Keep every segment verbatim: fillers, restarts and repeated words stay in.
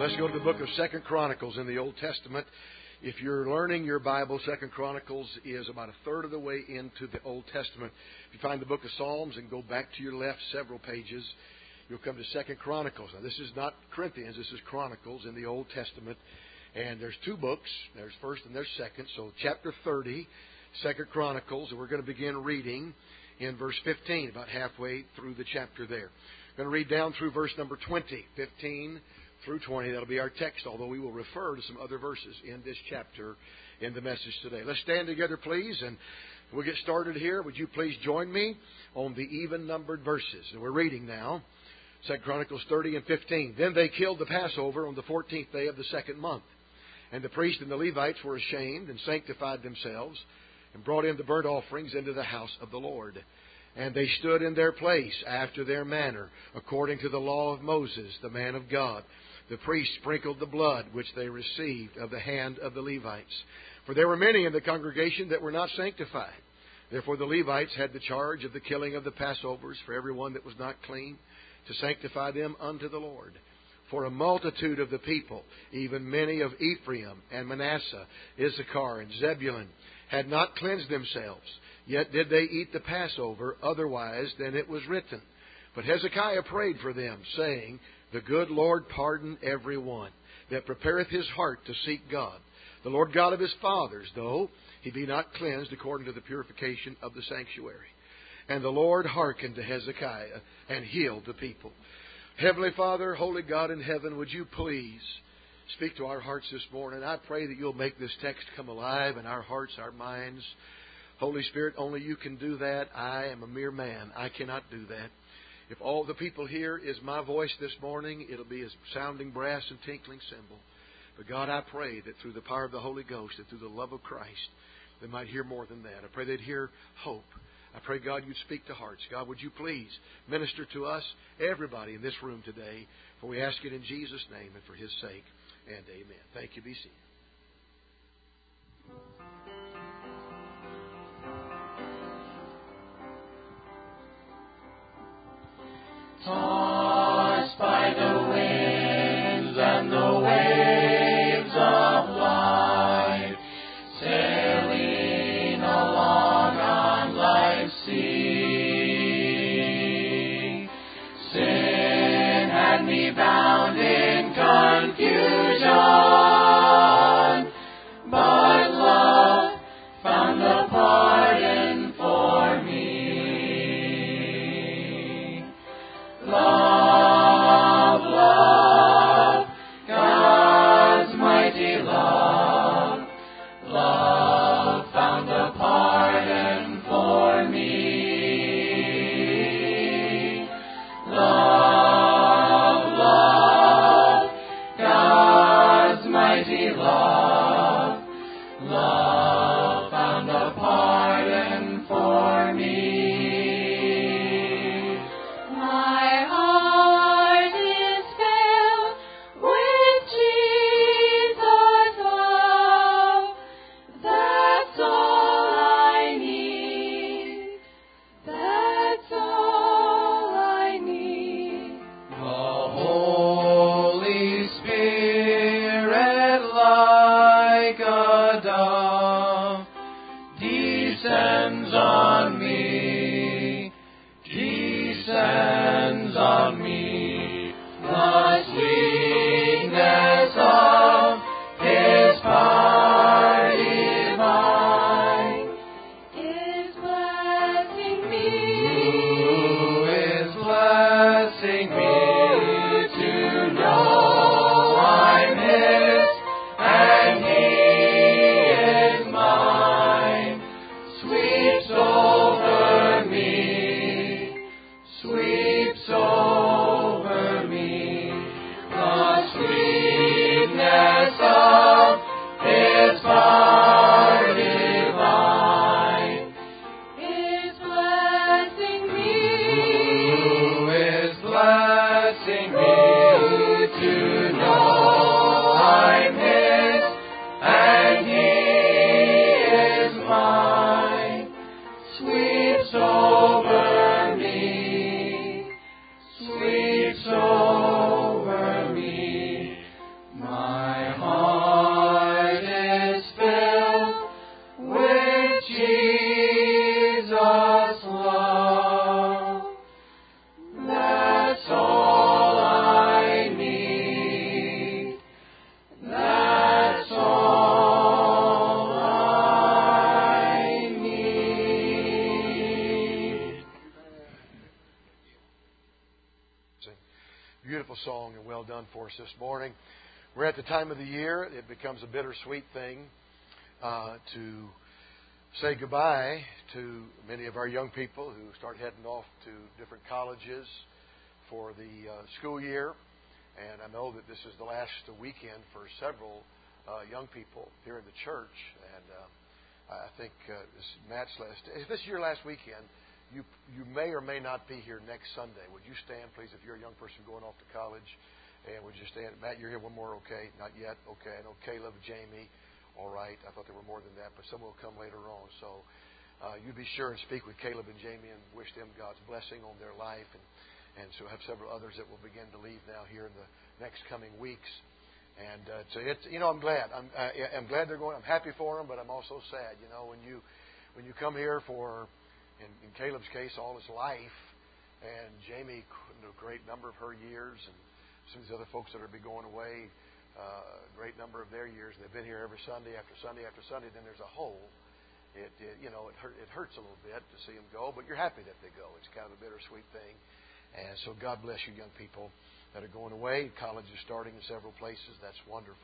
Let's go to the book of Second Chronicles in the Old Testament. If you're learning your Bible, Second Chronicles is about a third of the way into the Old Testament. If you find the book of Psalms and go back to your left several pages, you'll come to Second Chronicles. Now, this is not Corinthians. This is Chronicles in the Old Testament. And there's two books. There's first and there's second. So chapter thirty, Second Chronicles, and we're going to begin reading in verse fifteen, about halfway through the chapter there. We're going to read down through verse number twenty, fifteen through twenty. That'll be our text, although we will refer to some other verses in this chapter in the message today. Let's stand together, please, and we'll get started here. Would you please join me on the even-numbered verses? And we're reading now, Second Chronicles thirty and fifteen. Then they killed the Passover on the fourteenth day of the second month. And the priests and the Levites were ashamed and sanctified themselves and brought in the burnt offerings into the house of the Lord. And they stood in their place after their manner, according to the law of Moses, the man of God. The priests sprinkled the blood which they received of the hand of the Levites. For there were many in the congregation that were not sanctified. Therefore the Levites had the charge of the killing of the Passovers for everyone that was not clean, to sanctify them unto the Lord. For a multitude of the people, even many of Ephraim and Manasseh, Issachar and Zebulun, had not cleansed themselves, yet did they eat the Passover otherwise than it was written. But Hezekiah prayed for them, saying, The good Lord pardon every one that prepareth his heart to seek God, the Lord God of his fathers, though he be not cleansed according to the purification of the sanctuary. And the Lord hearkened to Hezekiah and healed the people. Heavenly Father, Holy God in heaven, would you please speak to our hearts this morning? I pray that you'll make this text come alive in our hearts, our minds. Holy Spirit, only you can do that. I am a mere man. I cannot do that. If all the people hear is my voice this morning, it'll be as sounding brass and tinkling cymbal. But God, I pray that through the power of the Holy Ghost and through the love of Christ, they might hear more than that. I pray they'd hear hope. I pray, God, you'd speak to hearts. God, would you please minister to us, everybody in this room today, for we ask it in Jesus' name and for his sake, and amen. Thank you. Be seated. Tossed by the winds and the waves of life, sailing along on life's sea, sin had me bound in confusion, but love found the pardon for me. Love Beautiful song and well done for us this morning. We're at the time of the year. It becomes a bittersweet thing uh, to say goodbye to many of our young people who start heading off to different colleges for the uh, school year. And I know that this is the last weekend for several uh, young people here in the church. And uh, I think uh, this is Matt's last. If this is your last weekend, you you may or may not be here next Sunday. Would you stand, please, if you're a young person going off to college? And would you stand? Matt, you're here one more, okay? Not yet, okay. I know Caleb, Jamie, all right. I thought there were more than that, but some will come later on. So uh, you be sure and speak with Caleb and Jamie and wish them God's blessing on their life. And, and so we'll have several others that will begin to leave now here in the next coming weeks. And uh, so it's, you know, I'm glad. I'm, uh, I'm glad they're going. I'm happy for them, but I'm also sad. You know, when you when you come here for, in, in Caleb's case, all his life, and Jamie, a great number of her years, and some of these other folks that are be going away, uh, a great number of their years. They've been here every Sunday after Sunday after Sunday. Then there's a hole. It, it you know, it, hurt, it hurts a little bit to see them go, but you're happy that they go. It's kind of a bittersweet thing. And so God bless you, young people that are going away. College is starting in several places. That's wonderful.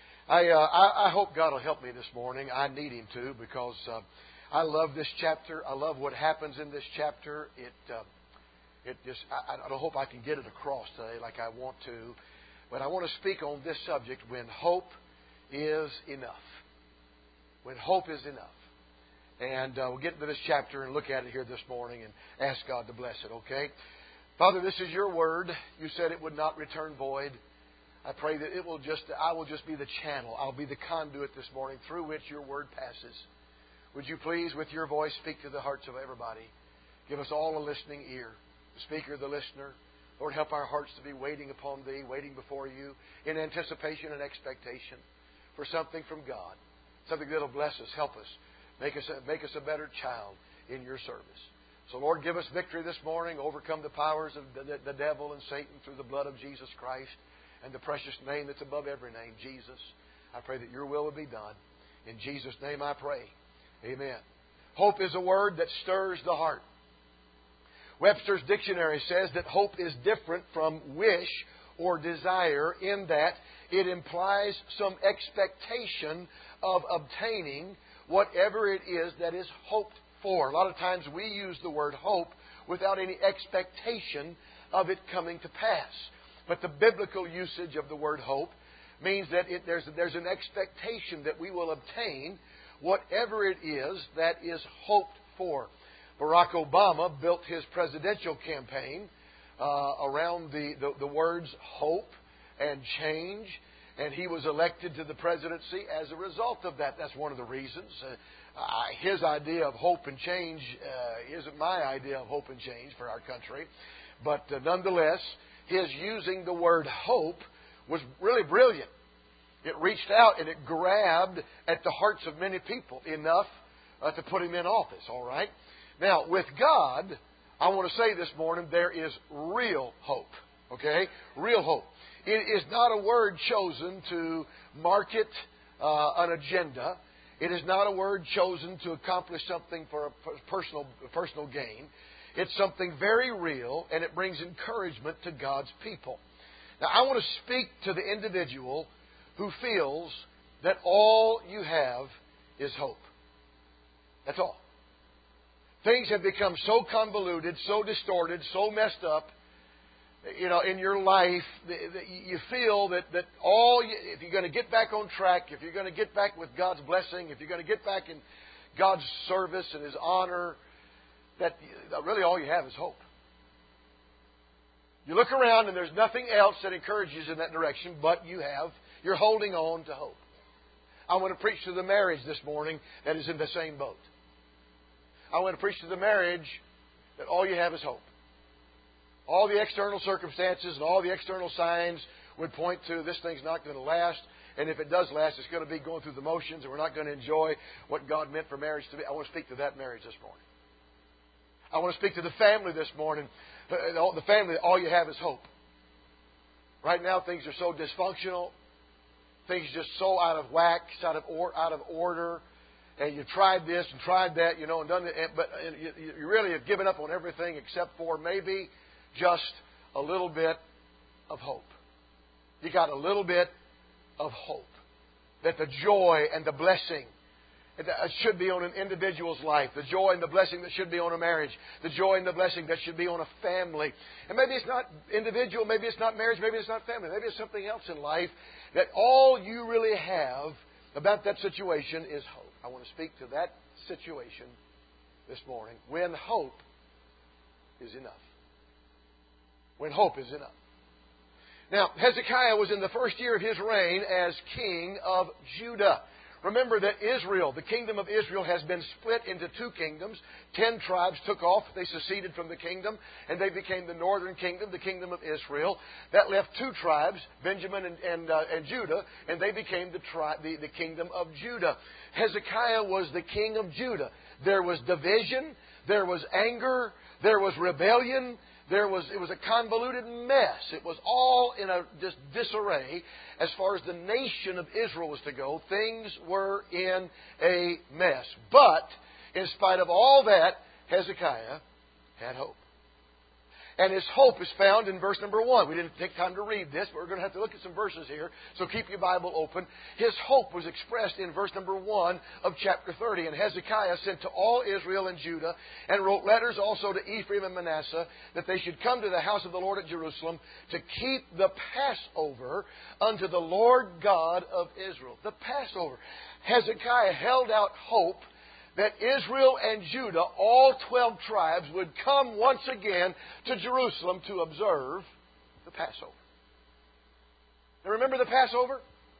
I uh, I, I hope God will help me this morning. I need Him to, because uh, I love this chapter. I love what happens in this chapter. It uh, it just I, I don't hope I can get it across today like I want to, but I want to speak on this subject: when hope is enough. When hope is enough. And uh, we'll get into this chapter and look at it here this morning and ask God to bless it. Okay. Father, this is your word. You said it would not return void. I pray that it will just, I will just be the channel. I'll be the conduit this morning through which your word passes. Would you please, with your voice, speak to the hearts of everybody? Give us all a listening ear, the speaker, the listener. Lord, help our hearts to be waiting upon Thee, waiting before You in anticipation and expectation for something from God, something that will bless us, help us, make us a, make us a better child in Your service. So, Lord, give us victory this morning, overcome the powers of the, the devil and Satan through the blood of Jesus Christ and the precious name that's above every name, Jesus. I pray that Your will will be done. In Jesus' name I pray. Amen. Hope is a word that stirs the heart. Webster's Dictionary says that hope is different from wish or desire in that it implies some expectation of obtaining whatever it is that is hoped for. A lot of times we use the word hope without any expectation of it coming to pass. But the biblical usage of the word hope means that it, there's, there's an expectation that we will obtain whatever it is that is hoped for. Barack Obama built his presidential campaign uh, around the, the, the words hope and change, and he was elected to the presidency as a result of that. That's one of the reasons. Uh, uh, his idea of hope and change uh, isn't my idea of hope and change for our country. But uh, nonetheless, his using the word hope was really brilliant. It reached out and it grabbed at the hearts of many people enough uh, to put him in office, all right? Now, with God, I want to say this morning, there is real hope, okay? Real hope. It is not a word chosen to market uh, an agenda. It is not a word chosen to accomplish something for a personal, personal gain. It's something very real, and it brings encouragement to God's people. Now, I want to speak to the individual who feels that all you have is hope. That's all. Things have become so convoluted, so distorted, so messed up, you know, in your life, that you feel that, that all, you, if you're going to get back on track, if you're going to get back with God's blessing, if you're going to get back in God's service and His honor, that really all you have is hope. You look around and there's nothing else that encourages you in that direction, but you have, you're holding on to hope. I want to preach to the marriage this morning that is in the same boat. I want to preach to the marriage that all you have is hope. All the external circumstances and all the external signs would point to this thing's not going to last. And if it does last, it's going to be going through the motions and we're not going to enjoy what God meant for marriage to be. I want to speak to that marriage this morning. I want to speak to the family this morning. The family, all you have is hope. Right now, things are so dysfunctional. Things are just so out of whack, out of, or, out of order. And you've tried this and tried that, you know, and done it. But you really have given up on everything except for maybe just a little bit of hope. You got a little bit of hope. That the joy and the blessing that should be on an individual's life, the joy and the blessing that should be on a marriage, the joy and the blessing that should be on a family. And maybe it's not individual, maybe it's not marriage, maybe it's not family, maybe it's something else in life, that all you really have about that situation is hope. I want to speak to that situation this morning. When hope is enough. When hope is enough. Now, Hezekiah was in the first year of his reign as king of Judah. Remember that Israel, the kingdom of Israel, has been split into two kingdoms. Ten tribes took off. They seceded from the kingdom, and they became the northern kingdom, the kingdom of Israel. That left two tribes, Benjamin and, and, uh, and Judah, and they became the, tri- the, the kingdom of Judah. Hezekiah was the king of Judah. There was division. There was anger. There was rebellion. There was, it was a convoluted mess. It was all in a just disarray as far as the nation of Israel was to go. Things were in a mess. But, in spite of all that, Hezekiah had hope. And his hope is found in verse number one. We didn't take time to read this, but we're going to have to look at some verses here. So keep your Bible open. His hope was expressed in verse number one of chapter thirty. And Hezekiah sent to all Israel and Judah and wrote letters also to Ephraim and Manasseh that they should come to the house of the Lord at Jerusalem to keep the Passover unto the Lord God of Israel. The Passover. Hezekiah held out hope that Israel and Judah, all twelve tribes, would come once again to Jerusalem to observe the Passover. Now remember the Passover?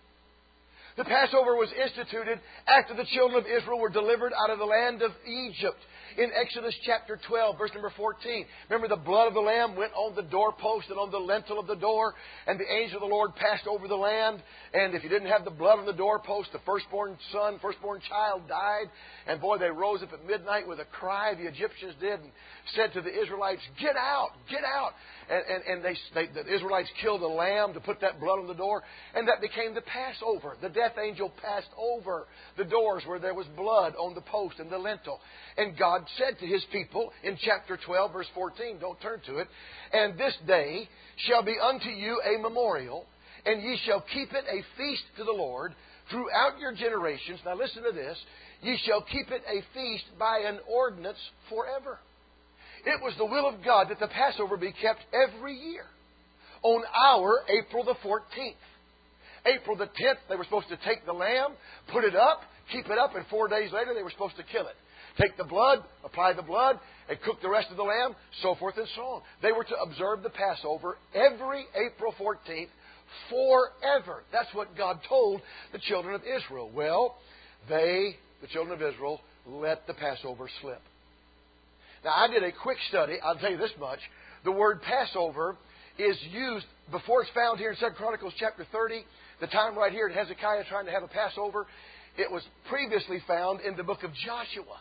The Passover was instituted after the children of Israel were delivered out of the land of Egypt. In Exodus chapter twelve, verse number fourteen. Remember the blood of the lamb went on the doorpost and on the lintel of the door, and the angel of the Lord passed over the land. And if you didn't have the blood on the doorpost, the firstborn son, firstborn child died. And boy, they rose up at midnight with a cry, the Egyptians did, and said to the Israelites, "Get out, get out." And, and, and they, they, the Israelites killed a lamb to put that blood on the door, and that became the Passover. The death angel passed over the doors where there was blood on the post and the lintel. And God said to His people in chapter twelve, verse fourteen, don't turn to it, "And this day shall be unto you a memorial, and ye shall keep it a feast to the Lord throughout your generations." Now listen to this. "Ye shall keep it a feast by an ordinance forever." It was the will of God that the Passover be kept every year on our April the fourteenth. April the tenth, they were supposed to take the lamb, put it up, keep it up, and four days later they were supposed to kill it. Take the blood, apply the blood, and cook the rest of the lamb, so forth and so on. They were to observe the Passover every April fourteenth forever. That's what God told the children of Israel. Well, they, the children of Israel, let the Passover slip. Now, I did a quick study. I'll tell you this much. The word Passover is used, before it's found here in Second Chronicles chapter thirty, the time right here in Hezekiah trying to have a Passover, it was previously found in the book of Joshua.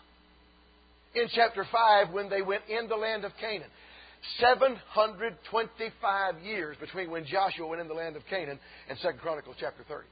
In chapter five, when they went in the land of Canaan. seven hundred twenty-five years between when Joshua went in the land of Canaan and Second Chronicles chapter thirty.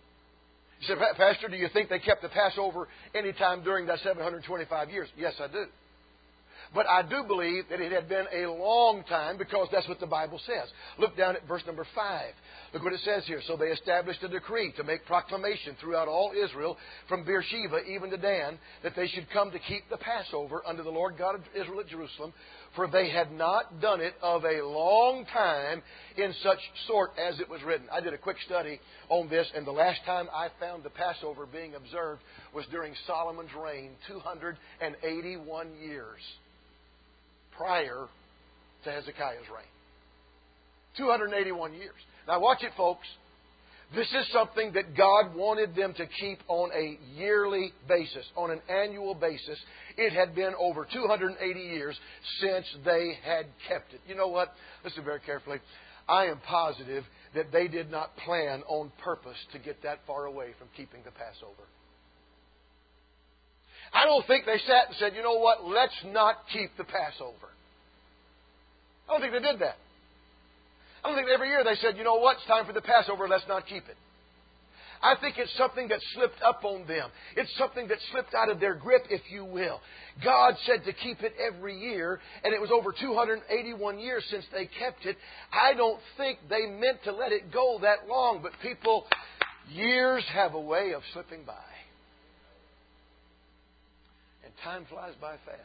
You said, "Pastor, do you think they kept the Passover any time during that seven hundred twenty-five years?" Yes, I do. But I do believe that it had been a long time because that's what the Bible says. Look down at verse number five. Look what it says here. "So they established a decree to make proclamation throughout all Israel, from Beersheba even to Dan, that they should come to keep the Passover unto the Lord God of Israel at Jerusalem, for they had not done it of a long time in such sort as it was written." I did a quick study on this, and the last time I found the Passover being observed was during Solomon's reign, two hundred eighty-one years prior to Hezekiah's reign. two hundred eighty-one years. Now watch it, folks. This is something that God wanted them to keep on a yearly basis, on an annual basis. It had been over two hundred eighty years since they had kept it. You know what? Listen very carefully. I am positive that they did not plan on purpose to get that far away from keeping the Passover. I don't think they sat and said, "You know what, let's not keep the Passover." I don't think they did that. I don't think every year they said, "You know what, it's time for the Passover, let's not keep it." I think it's something that slipped up on them. It's something that slipped out of their grip, if you will. God said to keep it every year, and it was over two hundred eighty-one years since they kept it. I don't think they meant to let it go that long, but people, years have a way of slipping by. And time flies by fast.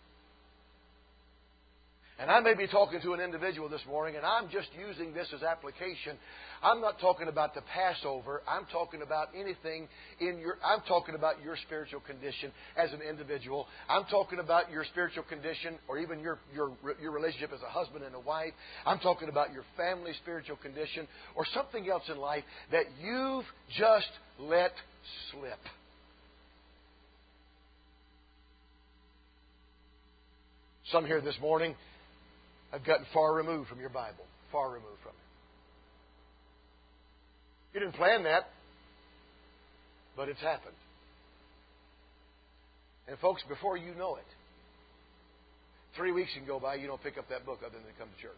And I may be talking to an individual this morning, and I'm just using this as application. I'm not talking about the Passover. I'm talking about anything in your... I'm talking about your spiritual condition as an individual. I'm talking about your spiritual condition, or even your, your, your relationship as a husband and a wife. I'm talking about your family spiritual condition, or something else in life that you've just let slip. Some here this morning have gotten far removed from your Bible. Far removed from it. You didn't plan that, but it's happened. And folks, before you know it, three weeks can go by, you don't pick up that book other than to come to church.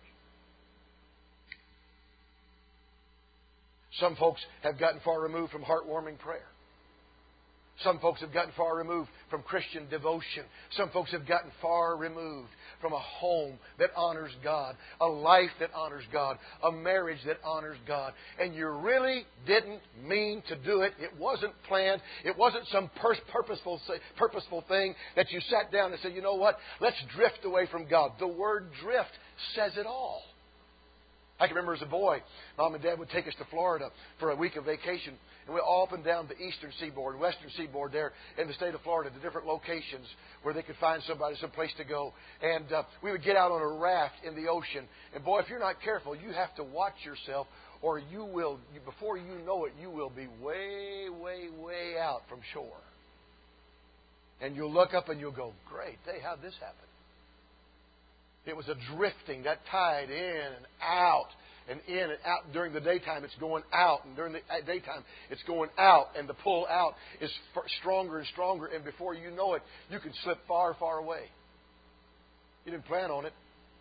Some folks have gotten far removed from heartwarming prayer. Some folks have gotten far removed from Christian devotion. Some folks have gotten far removed from a home that honors God, a life that honors God, a marriage that honors God. And you really didn't mean to do it. It wasn't planned. It wasn't some purposeful, purposeful thing that you sat down and said, you know what, let's drift away from God. The word drift says it all. I can remember as a boy, Mom and Dad would take us to Florida for a week of vacation. And we were all up and down the eastern seaboard, western seaboard there in the state of Florida, to different locations where they could find somebody, some place to go. And uh, we would get out on a raft in the ocean. And boy, if you're not careful, you have to watch yourself, or you will, before you know it, you will be way, way, way out from shore. And you'll look up and you'll go, great day, how'd this happen? It was a drifting, that tide in and out and in and out. During the daytime, it's going out. And during the daytime, it's going out. And the pull out is stronger and stronger. And before you know it, you can slip far, far away. You didn't plan on it.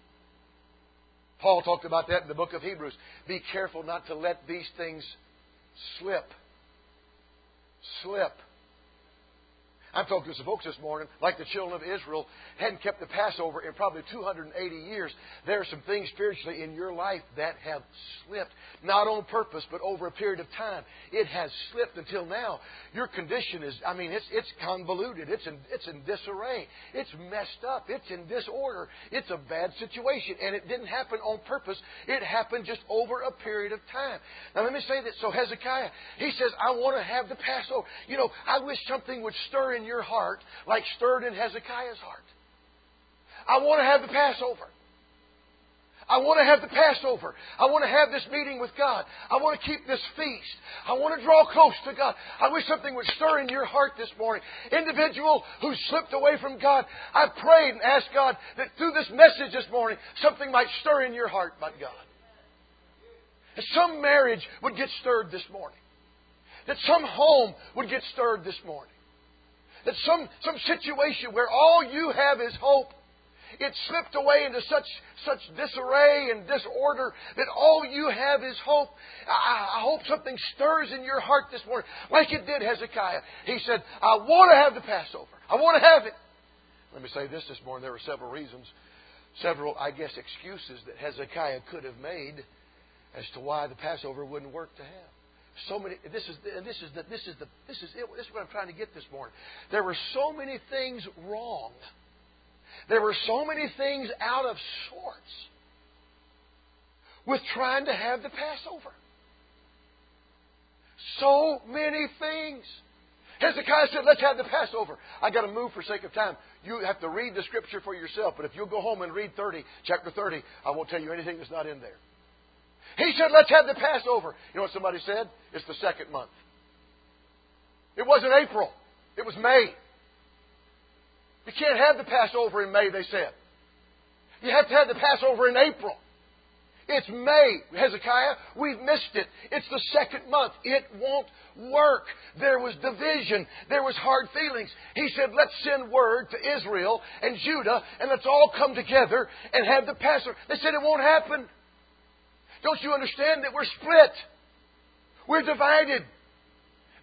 Paul talked about that in the book of Hebrews. Be careful not to let these things slip. Slip. I'm talking to some folks this morning, like the children of Israel, hadn't kept the Passover in probably two hundred eighty years. There are some things spiritually in your life that have slipped. Not on purpose, but over a period of time. It has slipped until now. Your condition is, I mean, it's it's convoluted. It's in, it's in disarray. It's messed up. It's in disorder. It's a bad situation. And it didn't happen on purpose. It happened just over a period of time. Now, let me say that. So Hezekiah, he says, I want to have the Passover. You know, I wish something would stir in your heart like stirred in Hezekiah's heart. I want to have the Passover. I want to have the Passover. I want to have this meeting with God. I want to keep this feast. I want to draw close to God. I wish something would stir in your heart this morning. Individual who slipped away from God, I prayed and asked God that through this message this morning, something might stir in your heart by God. That some marriage would get stirred this morning. That some home would get stirred this morning. That some, some situation where all you have is hope, it slipped away into such such disarray and disorder that all you have is hope. I, I hope something stirs in your heart this morning, like it did Hezekiah. He said, I want to have the Passover. I want to have it. Let me say this this morning. There were several reasons, several, I guess, excuses that Hezekiah could have made as to why the Passover wouldn't work to have. So many. This is and this is the this is the this is it. This is what I'm trying to get this morning. There were so many things wrong. There were so many things out of sorts with trying to have the Passover. So many things. Hezekiah said, let's have the Passover. I got to move for sake of time. You have to read the Scripture for yourself. But if you'll go home and read thirty, chapter thirty, I won't tell you anything that's not in there. He said, let's have the Passover. You know what somebody said? It's the second month. It wasn't April. It was May. You can't have the Passover in May, they said. You have to have the Passover in April. It's May, Hezekiah. We've missed it. It's the second month. It won't work. There was division. There was hard feelings. He said, let's send word to Israel and Judah and let's all come together and have the Passover. They said it won't happen. Don't you understand that we're split? We're divided.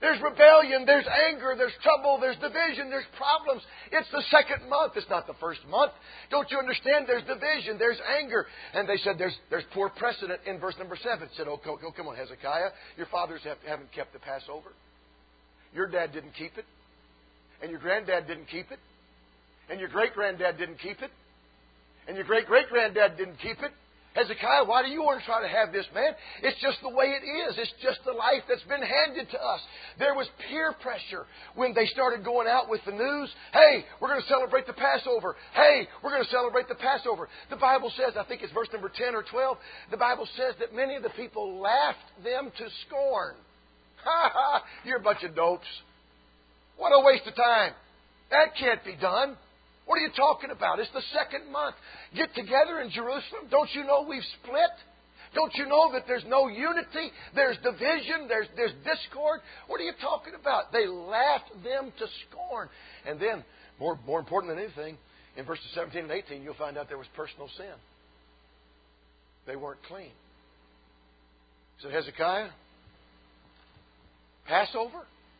There's rebellion, there's anger, there's trouble, there's division, there's problems. It's the second month. It's not the first month. Don't you understand? There's division, there's anger. And they said there's there's poor precedent in verse number seven. It said, oh, oh, come on, Hezekiah. Your fathers have, haven't kept the Passover. Your dad didn't keep it. And your granddad didn't keep it. And your great-granddad didn't keep it. And your great-great-granddad didn't keep it. Hezekiah, why do you want to try to have this, man? It's just the way it is. It's just the life that's been handed to us. There was peer pressure when they started going out with the news. Hey, we're going to celebrate the Passover. Hey, we're going to celebrate the Passover. The Bible says, I think it's verse number ten or twelve, the Bible says that many of the people laughed them to scorn. Ha ha, you're a bunch of dopes. What a waste of time. That can't be done. What are you talking about? It's the second month. Get together in Jerusalem. Don't you know we've split? Don't you know that there's no unity? There's division. There's, there's discord. What are you talking about? They laughed them to scorn. And then, more, more important than anything, in verses seventeen and eighteen, you'll find out there was personal sin. They weren't clean. So Hezekiah, Passover?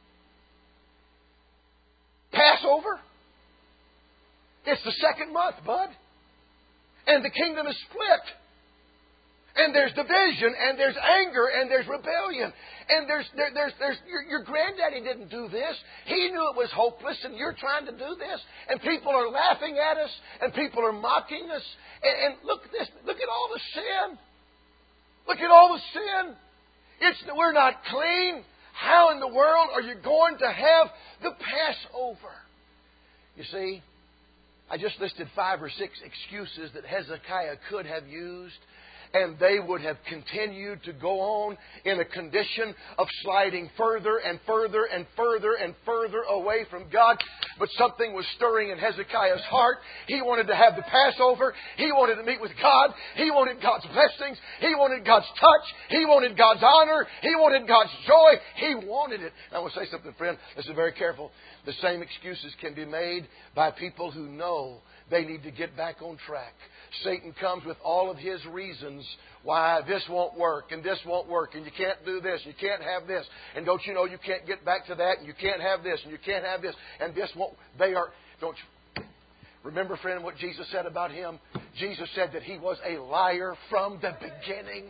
Passover? It's the second month, bud. And the kingdom is split. And there's division, and there's anger, and there's rebellion. And there's, there, there's, there's, your, your granddaddy didn't do this. He knew it was hopeless, and you're trying to do this. And people are laughing at us, and people are mocking us. And, and look at this. Look at all the sin. Look at all the sin. It's, we're not clean. How in the world are you going to have the Passover? You see, I just listed five or six excuses that Hezekiah could have used, and they would have continued to go on in a condition of sliding further and further and further and further away from God. But something was stirring in Hezekiah's heart. He wanted to have the Passover. He wanted to meet with God. He wanted God's blessings. He wanted God's touch. He wanted God's honor. He wanted God's joy. He wanted it. And I want to say something, friend. Listen very careful. The same excuses can be made by people who know they need to get back on track. Satan comes with all of his reasons why this won't work and this won't work and you can't do this, you can't have this, and don't you know you can't get back to that, and you can't have this and you can't have this, and this won't. They are. Don't you remember, friend, what Jesus said about him? Jesus said that he was a liar from the beginning.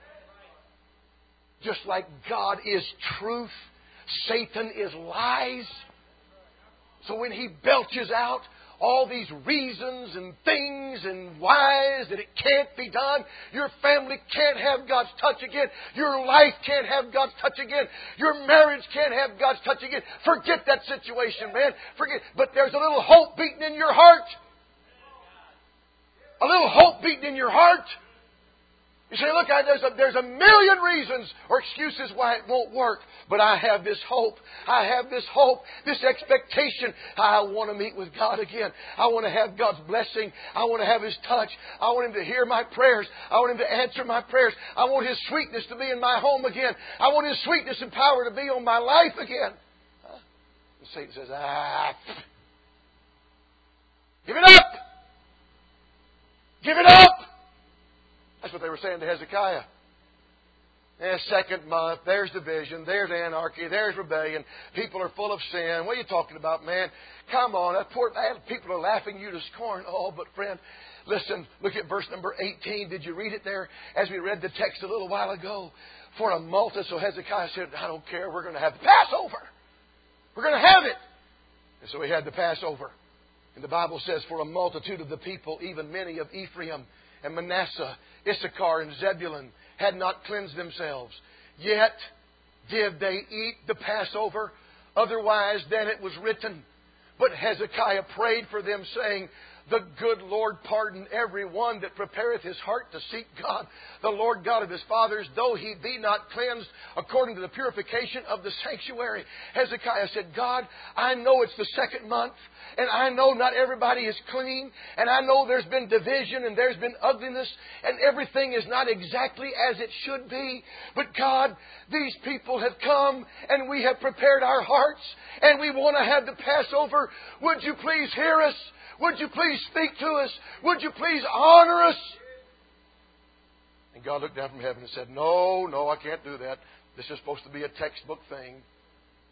Just like God is truth, Satan is lies. So when he belches out all these reasons and things and whys that it can't be done, your family can't have God's touch again, your life can't have God's touch again, your marriage can't have God's touch again. Forget that situation, man. Forget. But there's a little hope beating in your heart. A little hope beating in your heart. You say, look, I, there's, a, there's a million reasons or excuses why it won't work. But I have this hope. I have this hope, this expectation. I want to meet with God again. I want to have God's blessing. I want to have His touch. I want Him to hear my prayers. I want Him to answer my prayers. I want His sweetness to be in my home again. I want His sweetness and power to be on my life again. Huh? And Satan says, ah, give it up. Give it up. That's what they were saying to Hezekiah. Yeah, second month, there's division, there's anarchy, there's rebellion. People are full of sin. What are you talking about, man? Come on, that poor, people are laughing you to scorn. Oh, but friend, listen, look at verse number eighteen. Did you read it there as we read the text a little while ago? For a multitude, so Hezekiah said, I don't care, we're going to have the Passover. We're going to have it. And so he had the Passover. And the Bible says, for a multitude of the people, even many of Ephraim and Manasseh, Issachar and Zebulun, had not cleansed themselves. Yet did they eat the Passover, otherwise than it was written. But Hezekiah prayed for them, saying, the good Lord pardon every one that prepareth his heart to seek God, the Lord God of his fathers, though he be not cleansed according to the purification of the sanctuary. Hezekiah said, God, I know it's the second month, and I know not everybody is clean, and I know there's been division, and there's been ugliness, and everything is not exactly as it should be. But God, these people have come, and we have prepared our hearts, and we want to have the Passover. Would you please hear us? Would you please speak to us? Would you please honor us? And God looked down from heaven and said, no, no, I can't do that. This is supposed to be a textbook thing.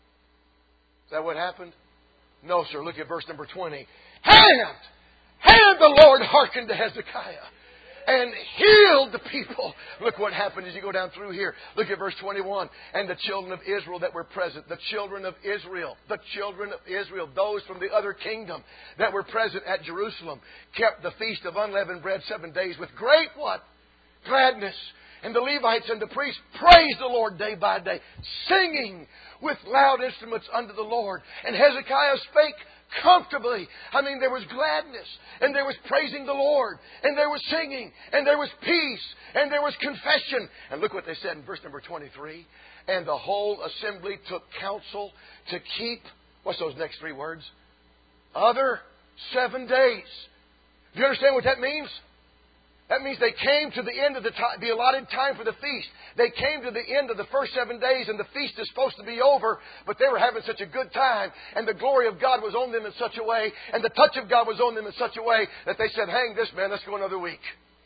Is that what happened? No, sir. Look at verse number twenty. And, and the Lord hearkened to Hezekiah and healed the people. Look what happened as you go down through here. Look at verse twenty-one. And the children of Israel that were present, the children of Israel, the children of Israel, those from the other kingdom that were present at Jerusalem, kept the feast of unleavened bread seven days with great what? Gladness. And the Levites and the priests praised the Lord day by day, singing with loud instruments unto the Lord. And Hezekiah spake comfortably. I mean, there was gladness, and there was praising the Lord, and there was singing, and there was peace, and there was confession. And look what they said in verse number twenty-three. And the whole assembly took counsel to keep, what's those next three words? Other seven days. Do you understand what that means? That means they came to the end of the, time, the allotted time for the feast. They came to the end of the first seven days, and the feast is supposed to be over, but they were having such a good time, and the glory of God was on them in such a way, and the touch of God was on them in such a way, that they said, hang this, man, let's go another week.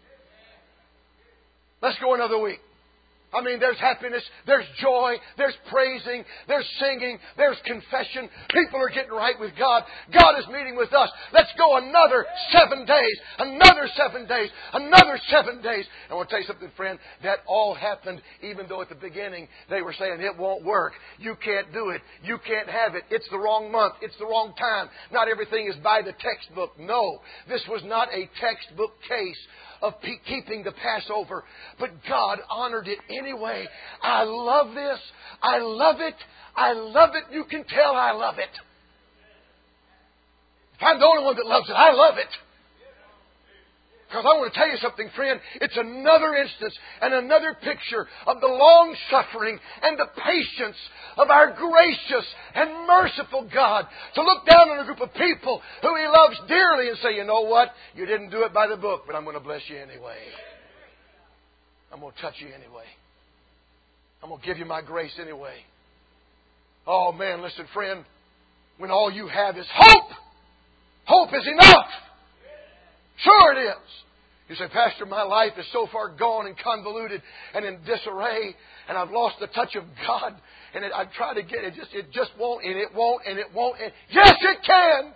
Let's go another week. I mean, there's happiness, there's joy, there's praising, there's singing, there's confession. People are getting right with God. God is meeting with us. Let's go another seven days, another seven days, another seven days. And I want to tell you something, friend. That all happened even though at the beginning they were saying it won't work. You can't do it. You can't have it. It's the wrong month. It's the wrong time. Not everything is by the textbook. No, this was not a textbook case of keeping the Passover. But God honored it anyway. I love this. I love it. I love it. You can tell I love it. If I'm the only one that loves it, I love it. Because I want to tell you something, friend. It's another instance and another picture of the long suffering and the patience of our gracious and merciful God to look down on a group of people who He loves dearly and say, you know what? You didn't do it by the book, but I'm going to bless you anyway. I'm going to touch you anyway. I'm going to give you my grace anyway. Oh man, listen, friend. When all you have is hope, hope is enough. Sure it is. You say, Pastor, my life is so far gone and convoluted and in disarray, and I've lost the touch of God, and it, I've tried to get it, just it just won't, and it won't, and it won't. And yes, it can.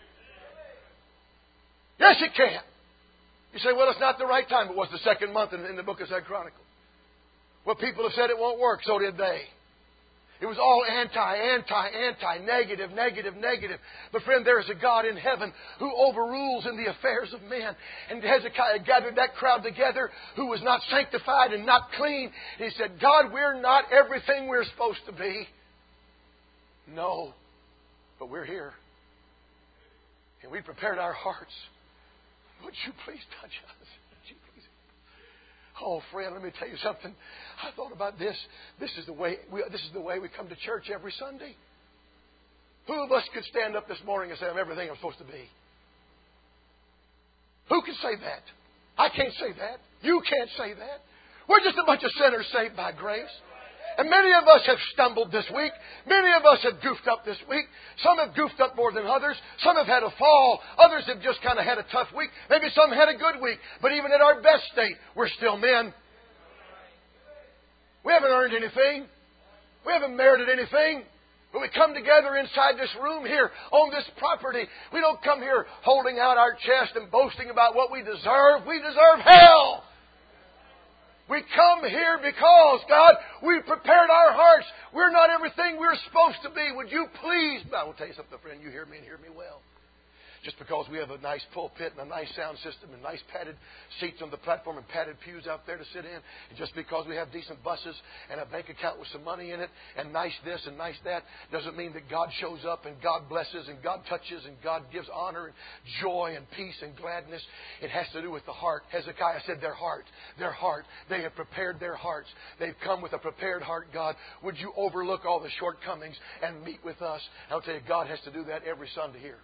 Yes, it can. You say, well, it's not the right time. It was the second month in, in the book of Second Chronicles. Well, people have said it won't work. So did they. It was all anti, anti, anti, negative, negative, negative. But friend, there is a God in heaven who overrules in the affairs of men. And Hezekiah gathered that crowd together who was not sanctified and not clean. And he said, God, we're not everything we're supposed to be. No, but we're here. And we prepared our hearts. Would you please touch us? Would you please? Oh, friend, let me tell you something. I thought about this. This is the way we, this is the way we come to church every Sunday. Who of us could stand up this morning and say, I'm everything I'm supposed to be? Who can say that? I can't say that. You can't say that. We're just a bunch of sinners saved by grace. And many of us have stumbled this week. Many of us have goofed up this week. Some have goofed up more than others. Some have had a fall. Others have just kind of had a tough week. Maybe some had a good week. But even at our best state, we're still men. We haven't earned anything. We haven't merited anything. But we come together inside this room here on this property. We don't come here holding out our chest and boasting about what we deserve. We deserve hell. We come here because, God, we prepared our hearts. We're not everything we're supposed to be. Would you please? I will tell you something, friend. You hear me and hear me well. Just because we have a nice pulpit and a nice sound system and nice padded seats on the platform and padded pews out there to sit in, and just because we have decent buses and a bank account with some money in it and nice this and nice that, doesn't mean that God shows up and God blesses and God touches and God gives honor and joy and peace and gladness. It has to do with the heart. Hezekiah said their heart, their heart. They have prepared their hearts. They've come with a prepared heart, God. Would you overlook all the shortcomings and meet with us? I'll tell you, God has to do that every Sunday here.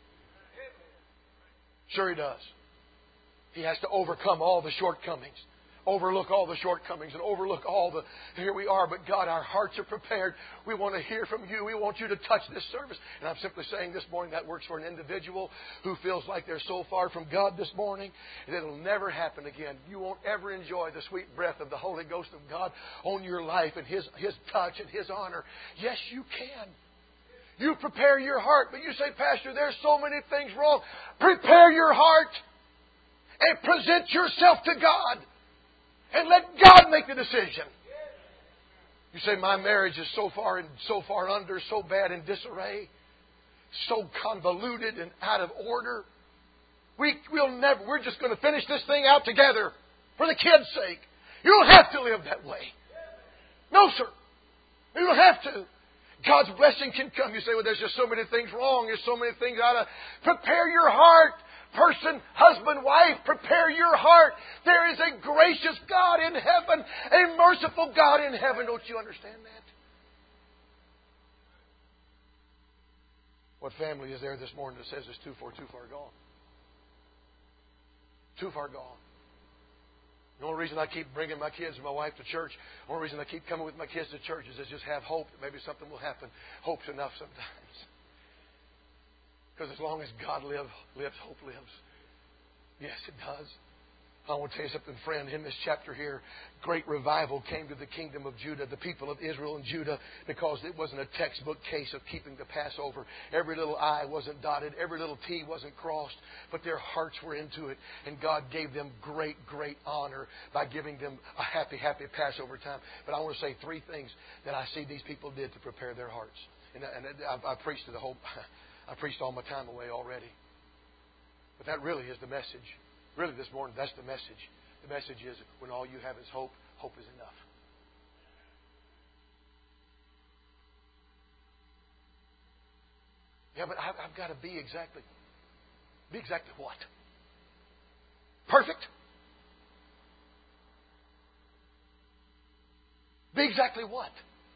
Sure He does. He has to overcome all the shortcomings. Overlook all the shortcomings and overlook all the... Here we are, but God, our hearts are prepared. We want to hear from you. We want you to touch this service. And I'm simply saying this morning that works for an individual who feels like they're so far from God this morning that it'll never happen again. You won't ever enjoy the sweet breath of the Holy Ghost of God on your life and His, His touch and His honor. Yes, you can. You prepare your heart. But you say, Pastor, there's so many things wrong. Prepare your heart and present yourself to God. And let God make the decision. You say, my marriage is so far and so far under, so bad in disarray, so convoluted and out of order. We, we'll never, we're just going to finish this thing out together for the kids' sake. You don't have to live that way. No, sir. You don't have to. God's blessing can come. You say, well, there's just so many things wrong. There's so many things out of... Prepare your heart. Person, husband, wife, prepare your heart. There is a gracious God in heaven, a merciful God in heaven. Don't you understand that? What family is there this morning that says it's too far, too far gone? Too far gone. The only reason I keep bringing my kids and my wife to church, the only reason I keep coming with my kids to church is to just have hope that maybe something will happen. Hope's enough sometimes. Because as long as God live, lives, hope lives. Yes, it does. I want to tell you something, friend. In this chapter here, great revival came to the kingdom of Judah, the people of Israel and Judah, because it wasn't a textbook case of keeping the Passover. Every little I wasn't dotted. Every little T wasn't crossed. But their hearts were into it. And God gave them great, great honor by giving them a happy, happy Passover time. But I want to say three things that I see these people did to prepare their hearts. And, and I, I preached to the whole... I preached all my time away already. But that really is the message. Really this morning, that's the message. The message is when all you have is hope, hope is enough. Yeah, but I've, I've got to be exactly, be exactly what? Perfect? Be exactly what?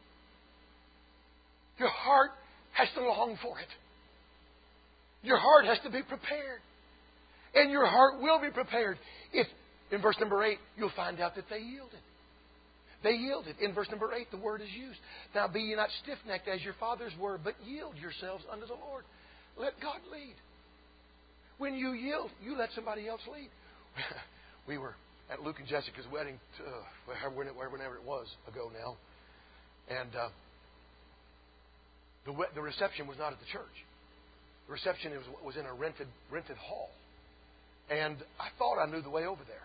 Your heart has to long for it. Your heart has to be prepared. And your heart will be prepared if, in verse number eight, you'll find out that they yielded. They yielded. In verse number eight, the word is used. Now be ye not stiff-necked as your fathers were, but yield yourselves unto the Lord. Let God lead. When you yield, you let somebody else lead. We were at Luke and Jessica's wedding, uh, whenever it was ago now. And uh, the, the reception was not at the church. The reception was, was in a rented rented hall. And I thought I knew the way over there.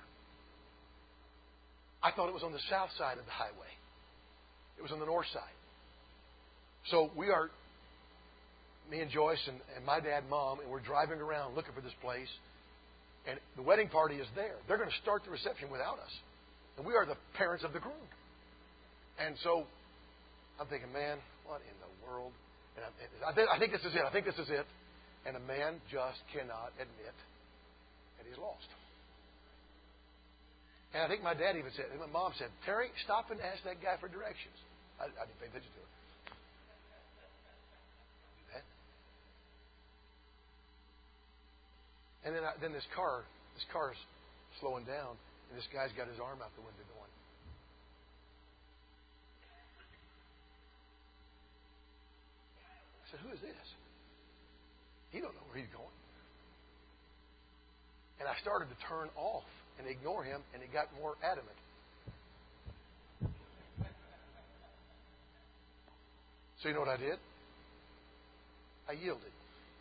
I thought it was on the south side of the highway. It was on the north side. So we are, me and Joyce and, and my dad and Mom, and we're driving around looking for this place. And the wedding party is there. They're going to start the reception without us. And we are the parents of the groom. And so I'm thinking, man, what in the world? And I, I, think, I think this is it. I think this is it. And a man just cannot admit that he's lost. And I think my dad even said, and my mom said, Terry, stop and ask that guy for directions. I, I didn't pay attention to it. And then, I, then this car, this car's slowing down, and this guy's got his arm out the window going. I said, who is this? He don't know where he's going. And I started to turn off and ignore him, and he got more adamant. So you know what I did? I yielded.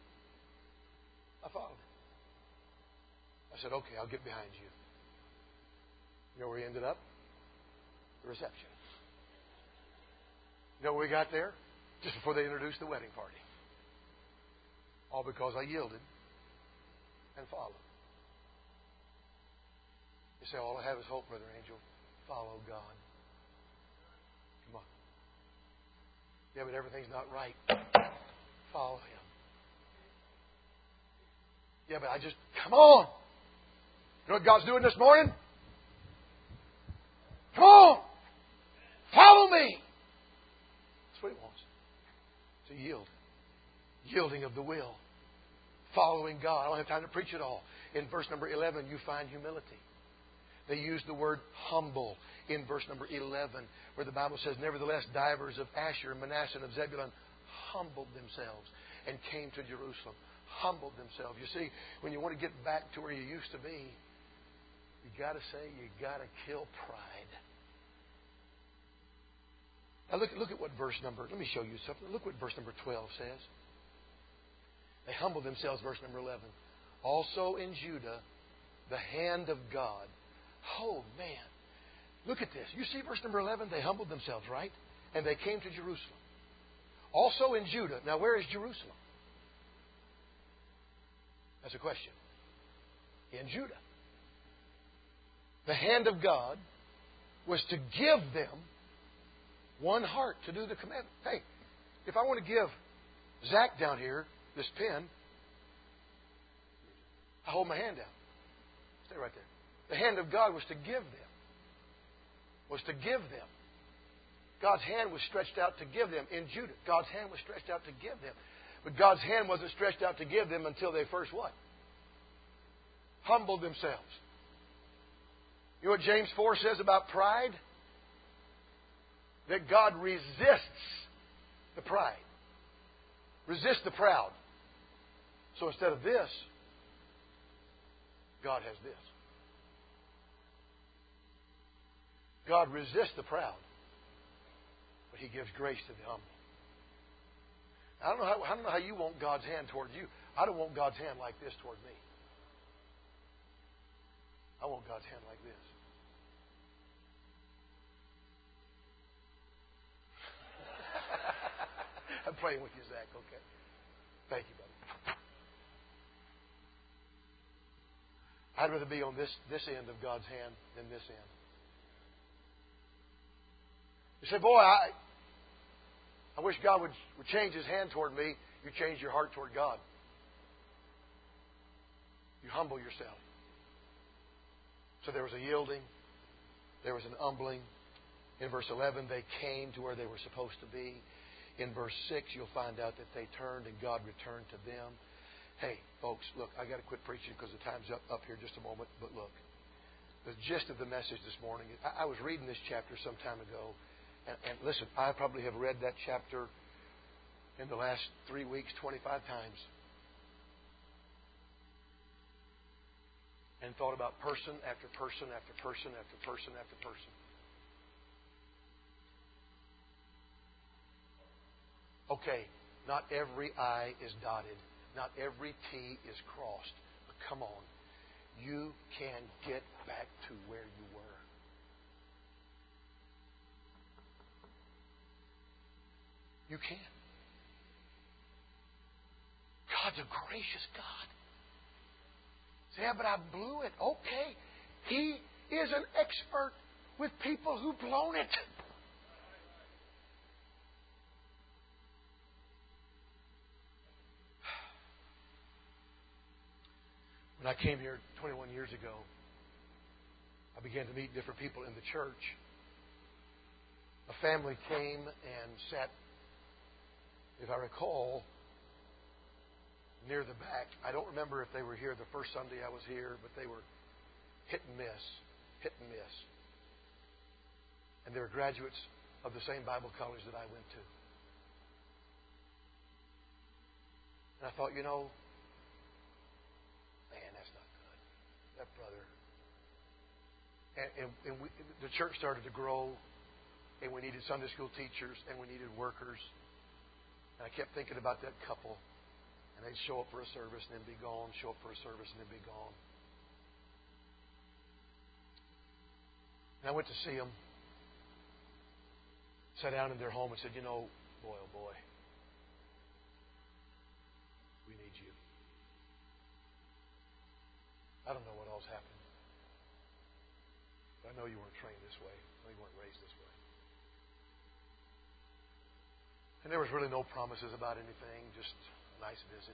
I followed him. I said, okay, I'll get behind you. You know where he ended up? The reception. You know where we got there? Just before they introduced the wedding party. All because I yielded and followed. You say, all I have is hope, Brother Angel. Follow God. Come on. Yeah, but everything's not right. Follow Him. Yeah, but I just, come on. You know what God's doing this morning? Come on. Follow me. That's what He wants. To yield. Yielding of the will. Following God. I don't have time to preach it all. In verse number eleven, you find humility. They use the word humble in verse number eleven, where the Bible says, nevertheless, divers of Asher, Manasseh, and of Zebulun humbled themselves and came to Jerusalem. Humbled themselves. You see, when you want to get back to where you used to be, you got to say, you got to kill pride. Now look, look at what verse number, let me show you something. Look what verse number twelve says. They humbled themselves, verse number eleven. Also in Judah, the hand of God. Oh, man. Look at this. You see verse number eleven? They humbled themselves, right? And they came to Jerusalem. Also in Judah. Now, where is Jerusalem? That's a question. In Judah. The hand of God was to give them one heart to do the commandment. Hey, if I want to give Zach down here this pen, I hold my hand down. Stay right there. The hand of God was to give them. Was to give them. God's hand was stretched out to give them. In Judah, God's hand was stretched out to give them. But God's hand wasn't stretched out to give them until they first what? Humbled themselves. You know what James four says about pride? That God resists the pride. Resists the proud. So instead of this, God has this. God resists the proud, but He gives grace to the humble. I don't know how, I don't know how you want God's hand toward you. I don't want God's hand like this toward me. I want God's hand like this. I'm praying with you, Zach, okay? Thank you, buddy. I'd rather be on this, this end of God's hand than this end. You say, boy, I, I wish God would, would change His hand toward me. You change your heart toward God. You humble yourself. So there was a yielding. There was an humbling. In verse eleven, they came to where they were supposed to be. In verse six, you'll find out that they turned and God returned to them. Hey, folks, look, I got to quit preaching because the time's up, up here just a moment. But look, the gist of the message this morning, I, I was reading this chapter some time ago. And, and listen, I probably have read that chapter in the last three weeks twenty-five times. And thought about person after person after person after person after person. Okay, not every I is dotted. Not every T is crossed. But come on. You can get back to where you were. You can. God's a gracious God. Say, yeah, but I blew it. Okay. He is an expert with people who've blown it. When I came here twenty-one years ago, I began to meet different people in the church. A family came and sat, if I recall, near the back. I don't remember if they were here the first Sunday I was here, but they were hit and miss, hit and miss. And they were graduates of the same Bible college that I went to. And I thought, you know, man, that's not good. That brother. And, and, and we, the church started to grow, and we needed Sunday school teachers, and we needed workers. And I kept thinking about that couple. And they'd show up for a service and then be gone, show up for a service and then be gone. And I went to see them. Sat down in their home and said, you know, boy, oh boy, we need you. I don't know what else happened. But I know you weren't trained this way. I know you weren't raised this way. And there was really no promises about anything, just a nice visit.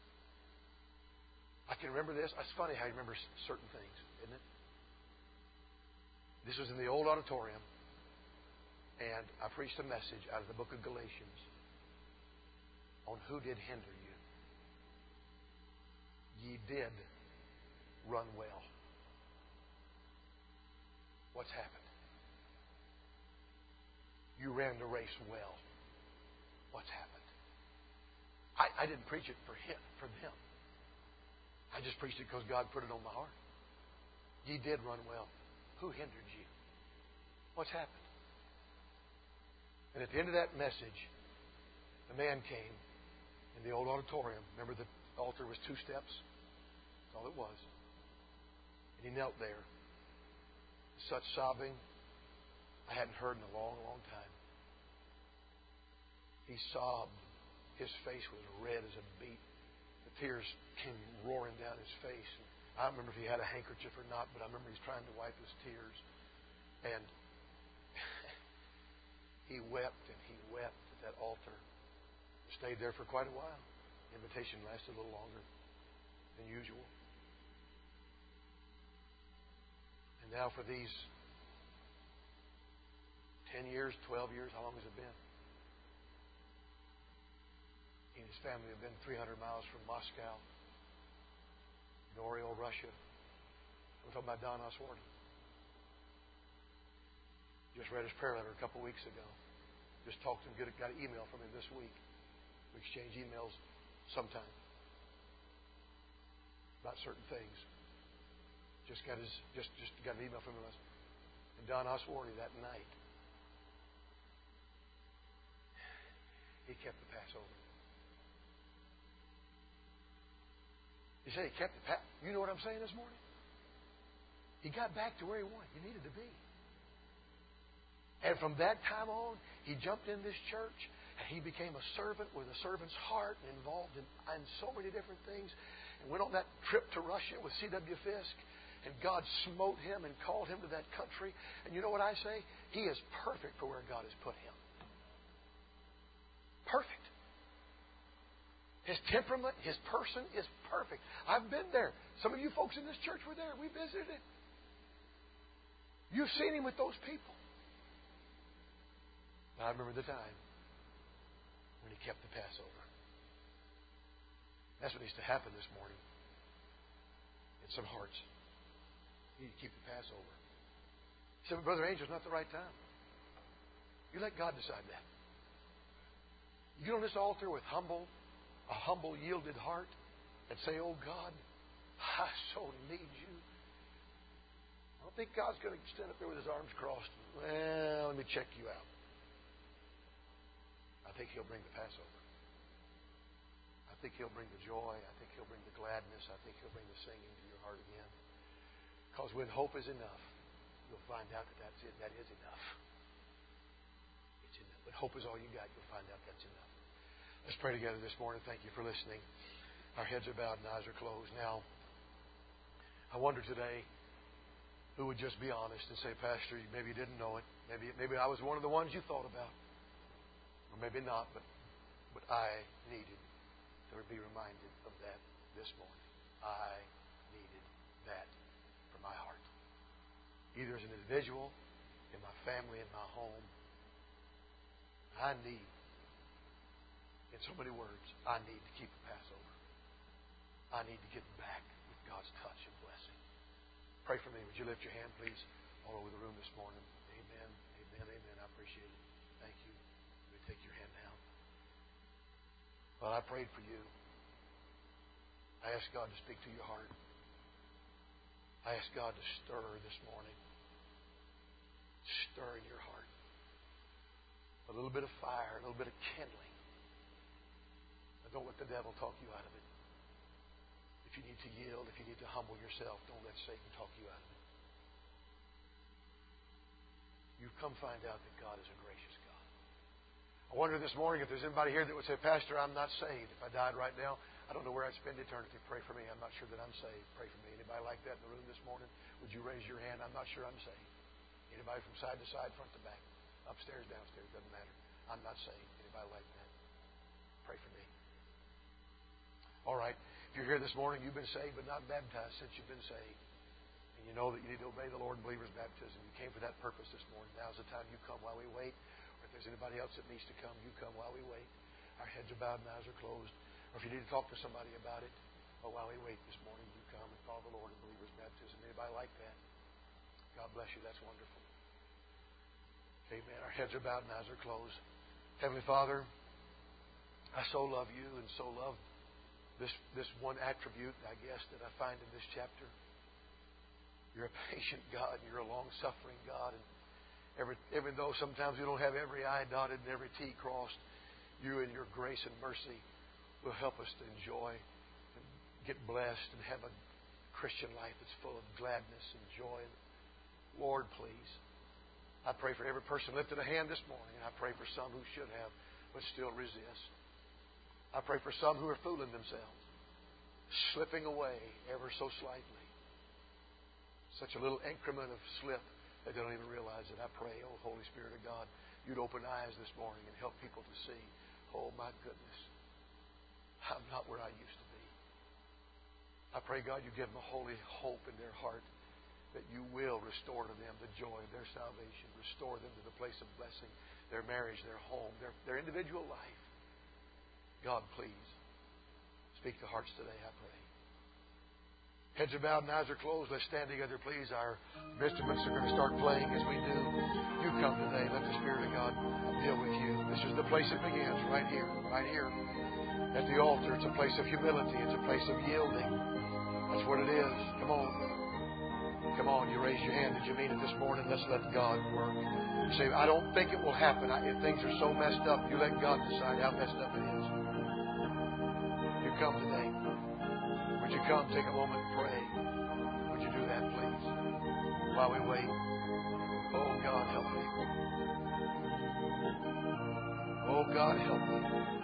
I can remember this. It's funny how you remember certain things, isn't it? This was in the old auditorium, and I preached a message out of the book of Galatians on who did hinder you. Ye did run well. What's happened? You ran the race well. What's happened? I, I didn't preach it for him, for them. I just preached it because God put it on my heart. Ye did run well. Who hindered you? What's happened? And at the end of that message, the man came in the old auditorium. Remember, the altar was two steps? That's all it was. And he knelt there. Such sobbing I hadn't heard in a long, long time. He sobbed. His face was red as a beet. The tears came roaring down his face. I don't remember if he had a handkerchief or not, but I remember he's trying to wipe his tears. And he wept and he wept at that altar. Stayed there for quite a while. The invitation lasted a little longer than usual. And now for these ten years, twelve years, how long has it been? He and his family have been three hundred miles from Moscow, in Orel, Russia. We're talking about Don Osworthy. Just read his prayer letter a couple weeks ago. Just talked to him, got an email from him this week. We exchange emails sometime about certain things. Just got his just just got an email from him. And Don Osworthy that night, he kept the Passover. He said he kept the Passover. You know what I'm saying this morning? He got back to where he wanted, he needed to be. And from that time on, he jumped in this church, and he became a servant with a servant's heart and involved in, in so many different things. And went on that trip to Russia with C W Fisk, and God smote him and called him to that country. And you know what I say? He is perfect for where God has put him. Perfect. His temperament, his person is perfect. I've been there. Some of you folks in this church were there. We visited it. You've seen him with those people. But I remember the time when he kept the Passover. That's what needs to happen this morning in some hearts. You need to keep the Passover. He said, Brother Angel, it's not the right time. You let God decide that. You get on this altar with humble, a humble, yielded heart and say, Oh God, I so need you. I don't think God's going to stand up there with his arms crossed. Well, let me check you out. I think he'll bring the Passover. I think he'll bring the joy. I think he'll bring the gladness. I think he'll bring the singing to your heart again. Because when hope is enough, you'll find out that that's it. That is enough. It's enough. When hope is all you got, you'll find out that's enough. Let's pray together this morning. Thank you for listening. Our heads are bowed and eyes are closed. Now, I wonder today who would just be honest and say, Pastor, maybe you didn't know it. Maybe maybe I was one of the ones you thought about. Or maybe not, but but I needed to be reminded of that this morning. I needed that for my heart. Either as an individual, in my family, in my home. I need, in so many words, I need to keep the Passover. I need to get back with God's touch and blessing. Pray for me. Would you lift your hand, please, all over the room this morning? Amen, amen, amen. I appreciate it. Thank you. Let me take your hand now. Well, I prayed for you. I asked God to speak to your heart. I asked God to stir this morning. Stir in your heart. A little bit of fire, a little bit of kindling. But don't let the devil talk you out of it. If you need to yield, if you need to humble yourself, don't let Satan talk you out of it. You've come find out that God is a gracious God. I wonder this morning if there's anybody here that would say, Pastor, I'm not saved. If I died right now, I don't know where I'd spend eternity. Pray for me. I'm not sure that I'm saved. Pray for me. Anybody like that in the room this morning? Would you raise your hand? I'm not sure I'm saved. Anybody from side to side, front to back, upstairs, downstairs, doesn't matter. I'm not saved. Anybody like that? Pray for me. All right. If you're here this morning, you've been saved but not baptized since you've been saved. And you know that you need to obey the Lord in believer's baptism. You came for that purpose this morning. Now's the time you come while we wait. Or if there's anybody else that needs to come, you come while we wait. Our heads are bowed and eyes are closed. Or if you need to talk to somebody about it, or while we wait this morning, you come and follow the Lord in believer's baptism. Anybody like that? God bless you. That's wonderful. Amen. Our heads are bowed and eyes are closed. Heavenly Father, I so love you and so love this, this one attribute, I guess, that I find in this chapter. You're a patient God. You're a long-suffering God. And Every, even though sometimes we don't have every I dotted and every T crossed, you in your grace and mercy will help us to enjoy and get blessed and have a Christian life that's full of gladness and joy. Lord, please, I pray for every person lifted a hand this morning, and I pray for some who should have but still resist. I pray for some who are fooling themselves, slipping away ever so slightly. Such a little increment of slip that they don't even realize it. I pray, oh Holy Spirit of God, you'd open eyes this morning and help people to see, oh my goodness, I'm not where I used to be. I pray, God, you give them a holy hope in their heart that you will restore to them the joy of their salvation, restore them to the place of blessing, their marriage, their home, their, their individual life. God, please, speak to hearts today, I pray. Heads are bowed and eyes are closed. Let's stand together, please. Our instruments are going to start playing. As we do, you come today. Let the Spirit of God deal with you. This is the place it begins, right here, right here at the altar. It's a place of humility. It's a place of yielding. That's what it is. Come on. Come on, you raised your hand. Did you mean it this morning? Let's let God work. You say, I don't think it will happen. I, if things are so messed up, you let God decide how messed up it is. You come today. Would you come, take a moment and pray? Would you do that, please? While we wait. Oh, God, help me. Oh, God, help me.